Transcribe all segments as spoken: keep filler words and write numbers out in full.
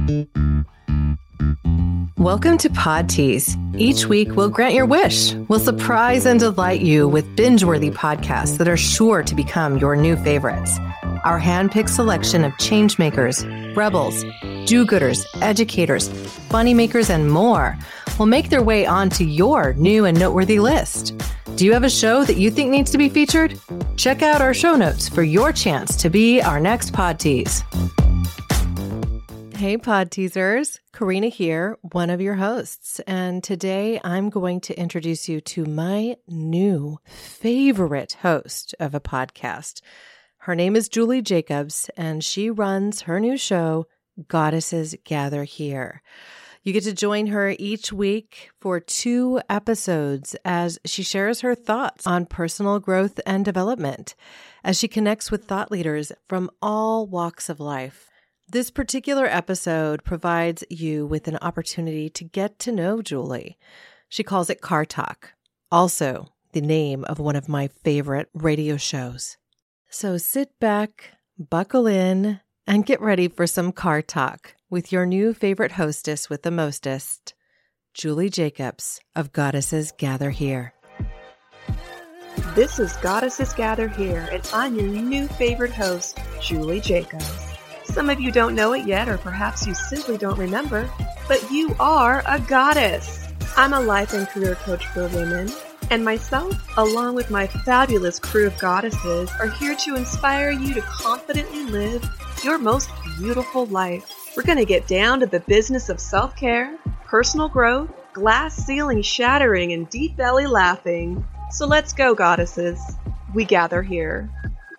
Welcome to Pod Tease. Each week, we'll grant your wish. We'll surprise and delight you with binge-worthy podcasts that are sure to become your new favorites. Our hand-picked selection of changemakers, rebels, do-gooders, educators, funny makers, and more will make their way onto your new and noteworthy list. Do you have a show that you think needs to be featured? Check out our show notes for your chance to be our next Pod Tease. Hey, Pod Teasers. Karina here, one of your hosts. And today I'm going to introduce you to my new favorite host of a podcast. Her name is Julie Jacobs, and she runs her new show, Goddesses Gather Here. You get to join her each week for two episodes as she shares her thoughts on personal growth and development, as she connects with thought leaders from all walks of life. This particular episode provides you with an opportunity to get to know Julie. She calls it Car Talk, also the name of one of my favorite radio shows. So sit back, buckle in, and get ready for some Car Talk with your new favorite hostess with the mostest, Julie Jacobs of Goddesses Gather Here. This is Goddesses Gather Here, and I'm your new favorite host, Julie Jacobs. Some of you don't know it yet, or perhaps you simply don't remember, but you are a goddess. I'm a life and career coach for women, and myself, along with my fabulous crew of goddesses, are here to inspire you to confidently live your most beautiful life. We're going to get down to the business of self-care, personal growth, glass ceiling shattering, and deep belly laughing. So let's go, goddesses. We gather here.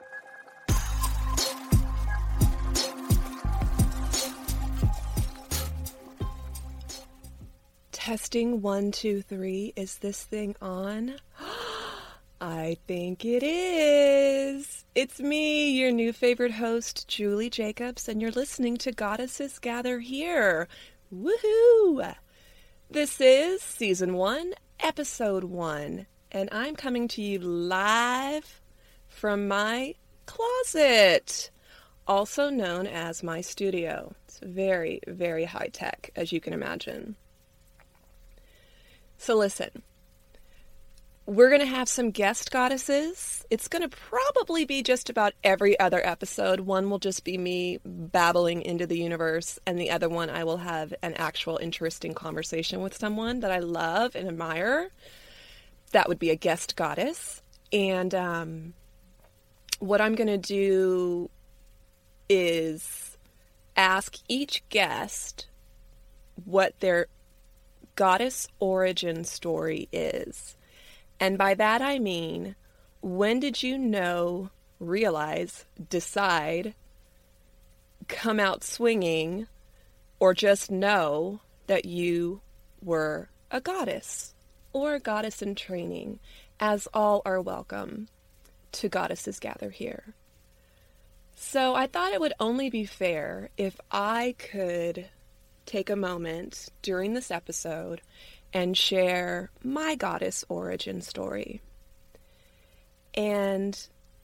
Testing one, two, three. Is this thing on? I think it is. It's me, your new favorite host, Julie Jacobs, and you're listening to Goddesses Gather Here. Woohoo! This is Season one, Episode one, and I'm coming to you live from my closet, also known as my studio. It's very, very high-tech, as you can imagine. So listen, we're going to have some guest goddesses. It's going to probably be just about every other episode. One will just be me babbling into the universe, and the other one I will have an actual interesting conversation with someone that I love and admire. That would be a guest goddess. And um, what I'm going to do is ask each guest what their goddess origin story is. And by that I mean, when did you know, realize, decide, come out swinging, or just know that you were a goddess or a goddess in training, as all are welcome to Goddesses Gather Here. So I thought it would only be fair if I could take a moment during this episode and share my goddess origin story. And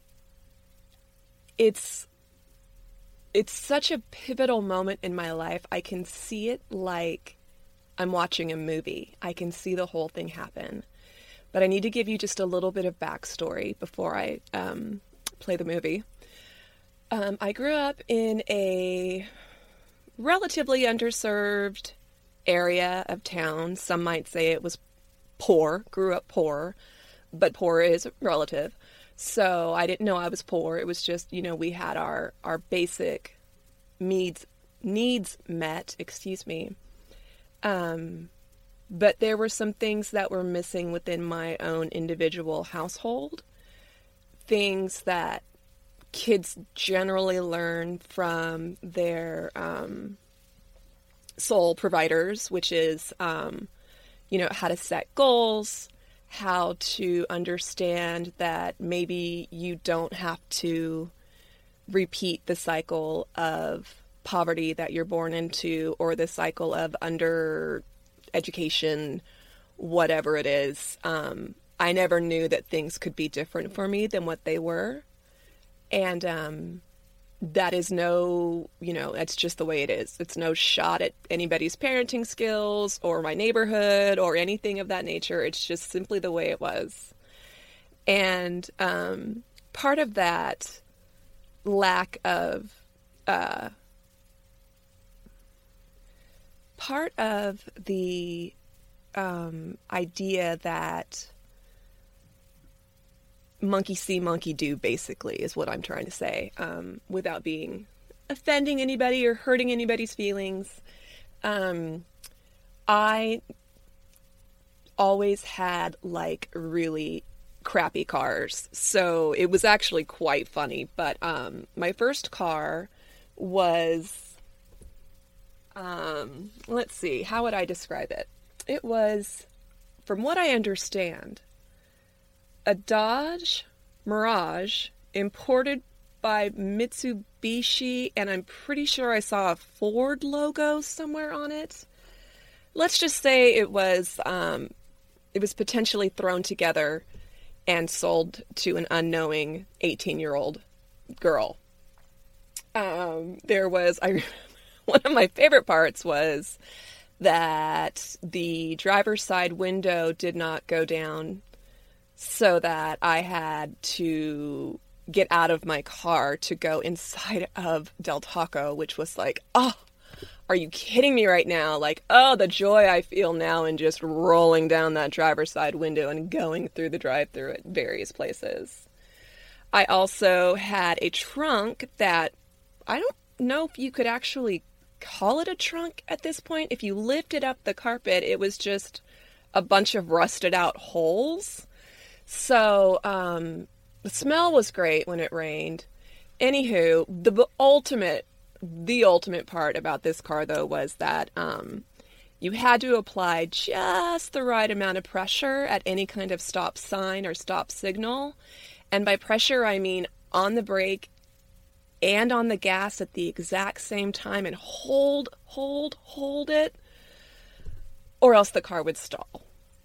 it's it's such a pivotal moment in my life. I can see it like I'm watching a movie. I can see the whole thing happen. But I need to give you just a little bit of backstory before I um, play the movie. Um, I grew up in a relatively underserved area of town. Some might say it was poor, grew up poor, but poor is relative. So I didn't know I was poor. It was just, you know, we had our, our basic needs, needs met, excuse me. Um, but there were some things that were missing within my own individual household. Things that kids generally learn from their um, soul providers, which is, um, you know, how to set goals, how to understand that maybe you don't have to repeat the cycle of poverty that you're born into, or the cycle of under education, whatever it is. Um, I never knew that things could be different for me than what they were. And um, that is no, you know, that's just the way it is. It's no shot at anybody's parenting skills or my neighborhood or anything of that nature. It's just simply the way it was. And um, part of that lack of, uh, part of the um, idea that monkey see, monkey do, basically, is what I'm trying to say, um, without being offending anybody or hurting anybody's feelings. Um, I always had, like, really crappy cars, so it was actually quite funny, but um, my first car was, um, let's see, how would I describe it? It was, from what I understand, a Dodge Mirage imported by Mitsubishi, and I'm pretty sure I saw a Ford logo somewhere on it. Let's just say it was um, it was potentially thrown together and sold to an unknowing eighteen-year-old girl. Um, there was I one of my favorite parts was that the driver's side window did not go down, so that I had to get out of my car to go inside of Del Taco, which was like, oh, are you kidding me right now? Like, oh, the joy I feel now in just rolling down that driver's side window and going through the drive-thru at various places. I also had a trunk that, I don't know if you could actually call it a trunk at this point. If you lifted up the carpet, it was just a bunch of rusted out holes. So, um, the smell was great when it rained. Anywho, the ultimate, the ultimate part about this car, though, was that, um, you had to apply just the right amount of pressure at any kind of stop sign or stop signal. And by pressure, I mean on the brake and on the gas at the exact same time, and hold, hold, hold it, or else the car would stall.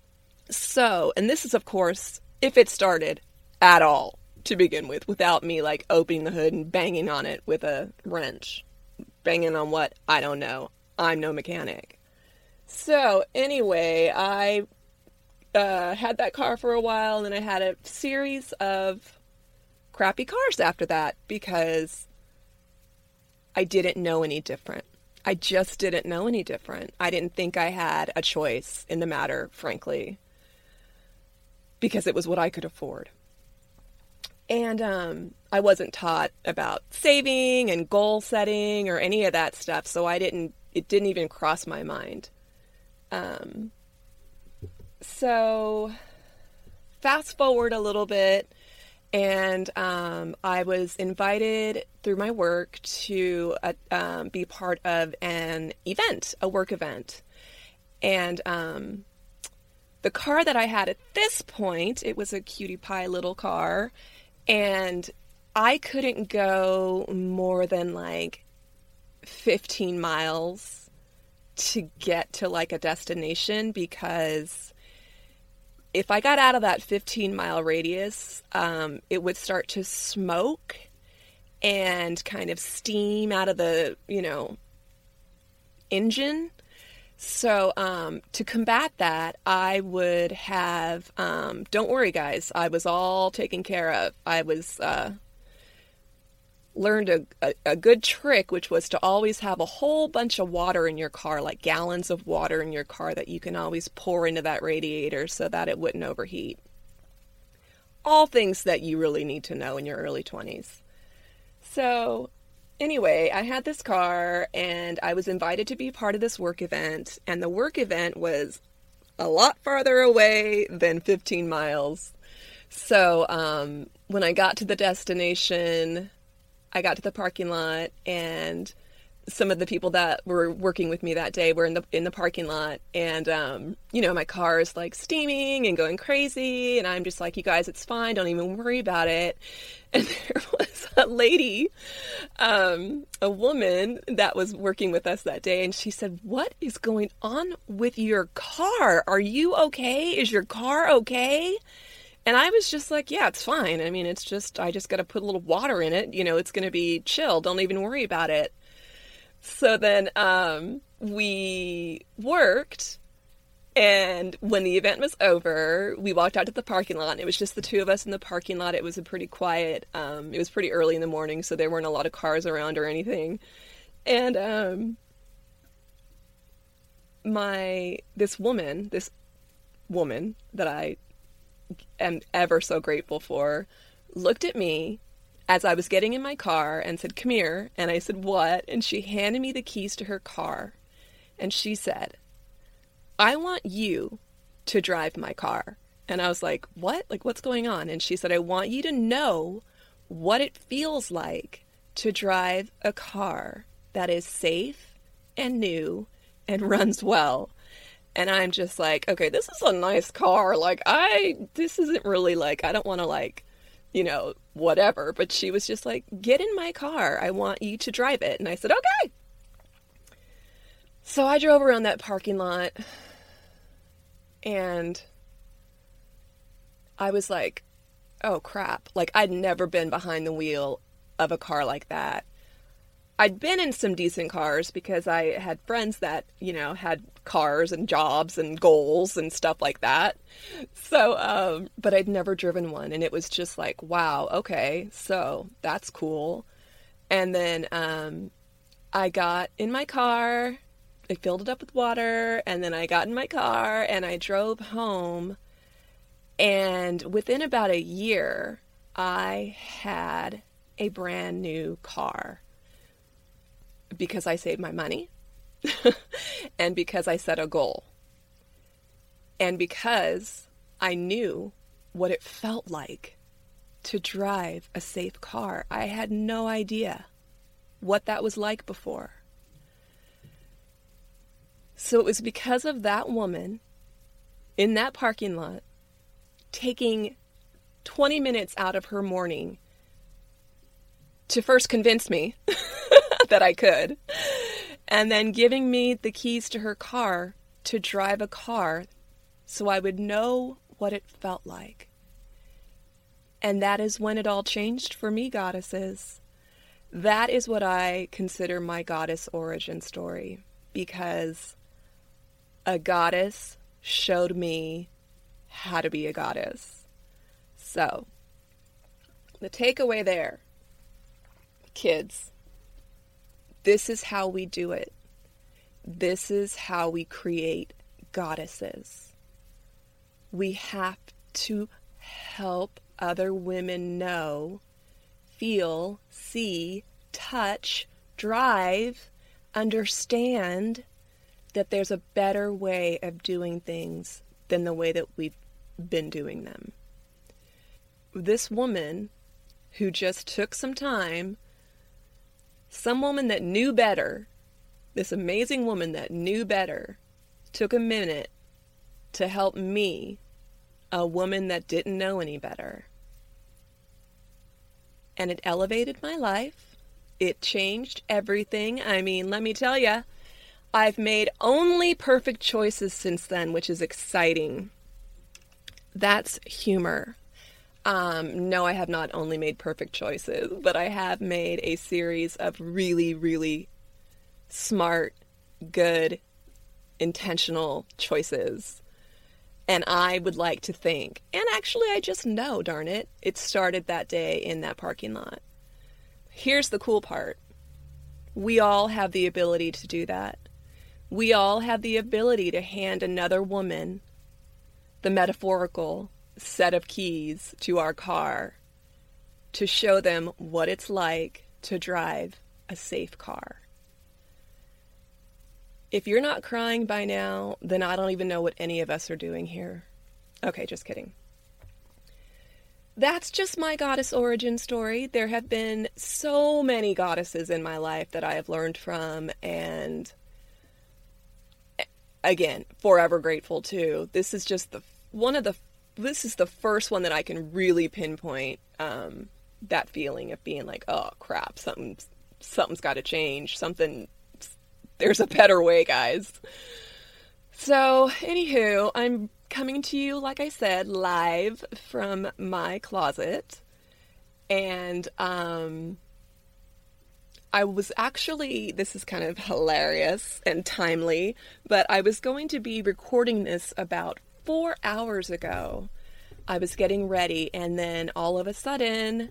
So, and this is, of course, if it started at all to begin with, without me like opening the hood and banging on it with a wrench. Banging on what? I don't know. I'm no mechanic. So anyway, I uh, had that car for a while, and I had a series of crappy cars after that because I didn't know any different. I just didn't know any different. I didn't think I had a choice in the matter, frankly, because it was what I could afford. And um, I wasn't taught about saving and goal setting or any of that stuff, so I didn't, it didn't even cross my mind. Um, so fast forward a little bit, and um, I was invited through my work to uh, um, be part of an event, a work event. And um, the car that I had at this point, it was a cutie pie little car, and I couldn't go more than like fifteen miles to get to like a destination, because if I got out of that fifteen mile radius, um, it would start to smoke and kind of steam out of the, you know, engine. So um, to combat that, I would have, um, don't worry guys, I was all taken care of. I was, uh, learned a, a, a good trick, which was to always have a whole bunch of water in your car, like gallons of water in your car that you can always pour into that radiator so that it wouldn't overheat. All things that you really need to know in your early twenties. So anyway, I had this car, and I was invited to be part of this work event, and the work event was a lot farther away than fifteen miles. So um, when I got to the destination, I got to the parking lot, and some of the people that were working with me that day were in the in the parking lot, and um, you know, my car is like steaming and going crazy, and I'm just like, you guys, it's fine, don't even worry about it. And there was a lady, um, a woman that was working with us that day, and she said, "What is going on with your car? Are you okay? Is your car okay?" And I was just like, yeah, it's fine. I mean, it's just, I just got to put a little water in it. You know, it's going to be chill. Don't even worry about it. So then um, we worked. And when the event was over, we walked out to the parking lot. And it was just the two of us in the parking lot. It was a pretty quiet, um, it was pretty early in the morning, so there weren't a lot of cars around or anything. And um, my, this woman, this woman that I am ever so grateful for, looked at me as I was getting in my car and said, "Come here." And I said, "What?" And she handed me the keys to her car. And she said, "I want you to drive my car." And I was like, "What? Like, what's going on?" And she said, "I want you to know what it feels like to drive a car that is safe and new and runs well." And I'm just like, okay, this is a nice car. Like, I, this isn't really like, I don't want to like, you know, whatever. But she was just like, "Get in my car. I want you to drive it." And I said, "Okay." So I drove around that parking lot. And I was like, oh crap. Like, I'd never been behind the wheel of a car like that. I'd been in some decent cars because I had friends that, you know, had cars and jobs and goals and stuff like that. So, um, but I'd never driven one. And it was just like, wow, okay, so that's cool. And then um, I got in my car. I filled it up with water, and then I got in my car and I drove home. And within about a year, I had a brand new car because I saved my money and because I set a goal and because I knew what it felt like to drive a safe car. I had no idea what that was like before. So it was because of that woman in that parking lot taking twenty minutes out of her morning to first convince me that I could, and then giving me the keys to her car to drive a car so I would know what it felt like. And that is when it all changed for me, goddesses. That is what I consider my goddess origin story, because a goddess showed me how to be a goddess. So, the takeaway there, kids, this is how we do it. This is how we create goddesses. We have to help other women know, feel, see, touch, drive, understand that there's a better way of doing things than the way that we've been doing them. This woman who just took some time, some woman that knew better, this amazing woman that knew better, took a minute to help me, a woman that didn't know any better. And it elevated my life. It changed everything. I mean, let me tell you, I've made only perfect choices since then, which is exciting. That's humor. Um, no, I have not only made perfect choices, but I have made a series of really, really smart, good, intentional choices. And I would like to think, and actually I just know, darn it, it started that day in that parking lot. Here's the cool part. We all have the ability to do that. We all have the ability to hand another woman the metaphorical set of keys to our car to show them what it's like to drive a safe car. If you're not crying by now, then I don't even know what any of us are doing here. Okay, just kidding. That's just my goddess origin story. There have been so many goddesses in my life that I have learned from, and again, forever grateful too. This is just the one of the this is the first one that I can really pinpoint um, that feeling of being like, oh crap, something's something's got to change. Something, there's a better way, guys. So, anywho, I'm coming to you, like I said, live from my closet. And um, I was actually, this is kind of hilarious and timely, but I was going to be recording this about four hours ago. I was getting ready, and then all of a sudden,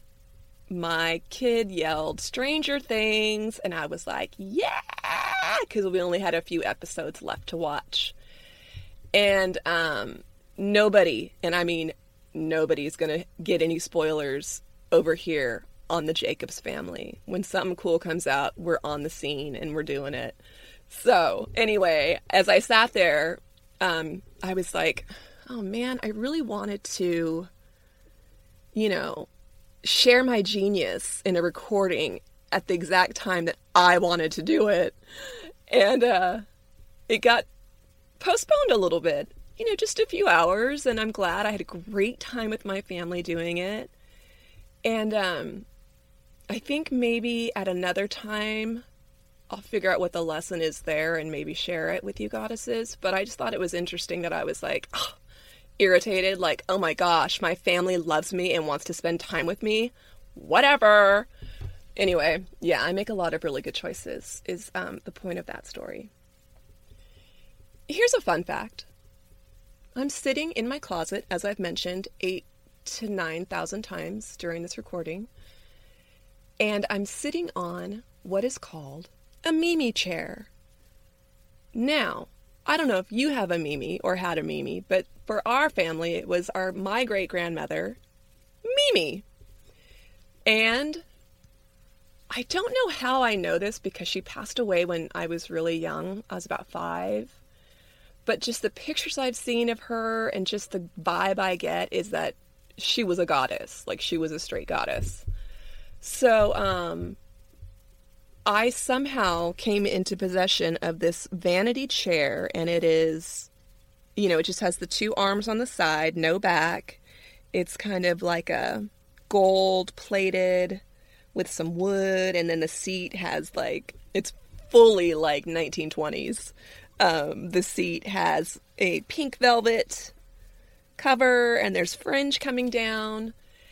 my kid yelled Stranger Things, and I was like, yeah, because we only had a few episodes left to watch. And um, nobody, and I mean nobody's going to get any spoilers over here on the Jacobs Family. When something cool comes out, we're on the scene and we're doing it. So anyway, as I sat there, um, I was like, oh man, I really wanted to, you know, share my genius in a recording at the exact time that I wanted to do it. And uh, it got postponed a little bit, you know, just a few hours. And I'm glad. I had a great time with my family doing it. And um, I think maybe at another time, I'll figure out what the lesson is there and maybe share it with you goddesses. But I just thought it was interesting that I was like, oh, irritated, like, oh my gosh, my family loves me and wants to spend time with me. Whatever. Anyway, yeah, I make a lot of really good choices is um, the point of that story. Here's a fun fact. I'm sitting in my closet, as I've mentioned, eight to nine thousand times during this recording, and I'm sitting on what is called a Mimi chair. Now, I don't know if you have a Mimi or had a Mimi, but for our family, it was our my great-grandmother, Mimi. And I don't know how I know this because she passed away when I was really young. I was about five. But just the pictures I've seen of her and just the vibe I get is that she was a goddess. Like, she was a straight goddess. So, um... I somehow came into possession of this vanity chair, and it is, you know, it just has the two arms on the side, no back. It's kind of like a gold plated with some wood, and then the seat has like, it's fully like nineteen twenties. Um, the seat has a pink velvet cover, and there's fringe coming down,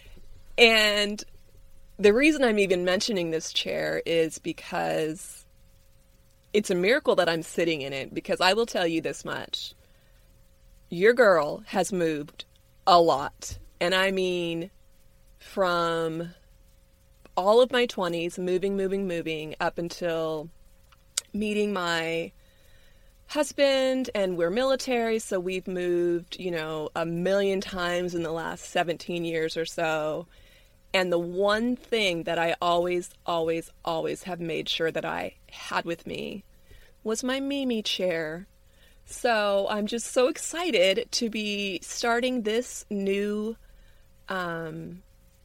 and the reason I'm even mentioning this chair is because it's a miracle that I'm sitting in it, because I will tell you this much. Your girl has moved a lot. And I mean, from all of my twenties, moving, moving, moving, up until meeting my husband, and we're military, so we've moved, you know, a million times in the last seventeen years or so. And the one thing that I always, always, always have made sure that I had with me was my Mimi chair. So I'm just so excited to be starting this new um,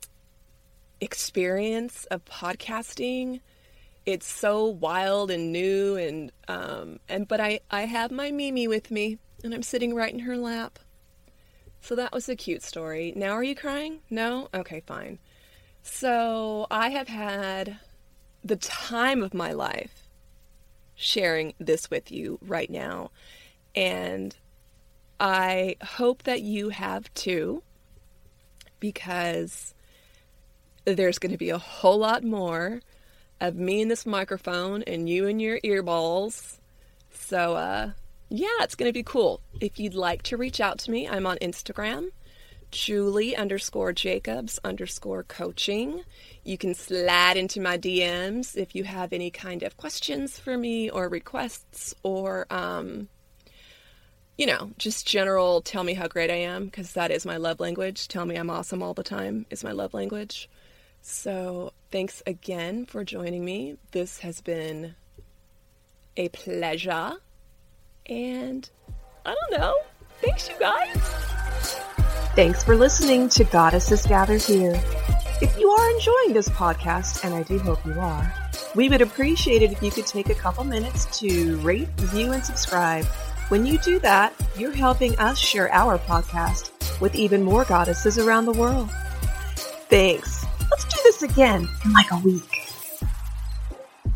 experience of podcasting. It's so wild and new, and um, and but I, I have my Mimi with me, and I'm sitting right in her lap. So that was a cute story. Now are you crying? No? Okay, fine. So I have had the time of my life sharing this with you right now. And I hope that you have too, because there's going to be a whole lot more of me in this microphone and you in your earballs. So, uh, yeah, it's going to be cool. If you'd like to reach out to me, I'm on Instagram. Julie underscore Jacobs underscore coaching. You can slide into my D Ms if you have any kind of questions for me or requests, or, um, you know, just general tell me how great I am, because that is my love language. Tell me I'm awesome all the time is my love language. So thanks again for joining me. This has been a pleasure. And I don't know. Thanks, you guys. Thanks for listening to Goddesses Gathered Here. If you are enjoying this podcast, and I do hope you are, we would appreciate it if you could take a couple minutes to rate, review, and subscribe. When you do that, you're helping us share our podcast with even more goddesses around the world. Thanks. Let's do this again in like a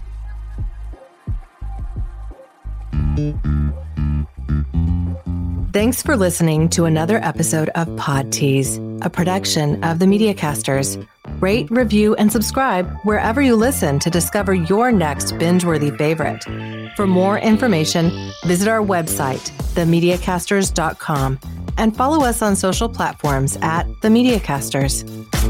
week. Thanks for listening to another episode of Pod Tease, a production of the Mediacasters. Rate, review, and subscribe wherever you listen to discover your next binge-worthy favorite. For more information, visit our website, the mediacasters dot com, and follow us on social platforms at The Mediacasters.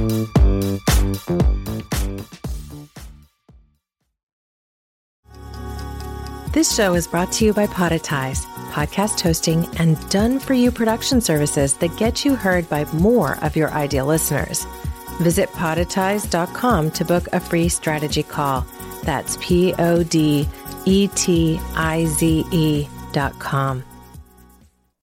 This show is brought to you by Podetize, podcast hosting and done-for-you production services that get you heard by more of your ideal listeners. Visit podetize dot com to book a free strategy call. That's P O D E T I Z E dot com.